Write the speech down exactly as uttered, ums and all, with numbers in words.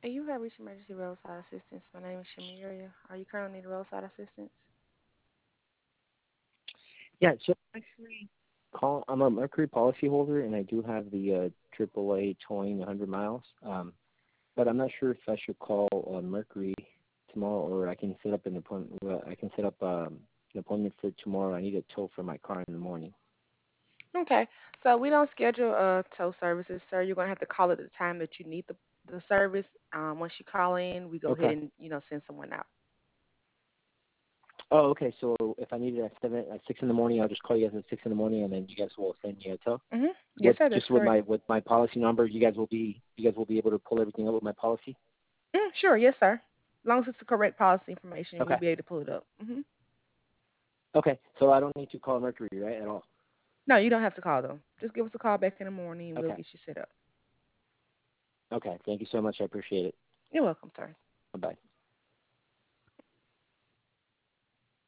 And you have reached emergency roadside assistance. My name is Shamiria. Are you currently needing roadside assistance? Yeah, so actually, call. I'm a Mercury policyholder, and I do have the uh, triple A towing one hundred miles. Um, but I'm not sure if I should call uh, Mercury tomorrow, or I can set up an appointment. Well, I can set up um, an appointment for tomorrow. I need a tow for my car in the morning. Okay, so we don't schedule uh tow services, sir. You're gonna have to call at the time that you need the the service. Um, once you call in, we go ahead Okay. and you know send someone out. Oh, okay. So if I need it at seven, at six in the morning, I'll just call you guys at six in the morning, and then you guys will send me a tow. Mhm. With Yes, sir. That's just with correct. my with my policy number, you guys will be you guys will be able to pull everything up with my policy. Mm, sure. Yes, sir. As long as it's the correct policy information, we'll Okay. be able to pull it up. Mhm. Okay. So I don't need to call Mercury, right, at all. No, you don't have to call them. Just give us a call back in the morning, and we'll Okay. get you set up. Okay. Thank you so much. I appreciate it. You're welcome, sir. Bye bye.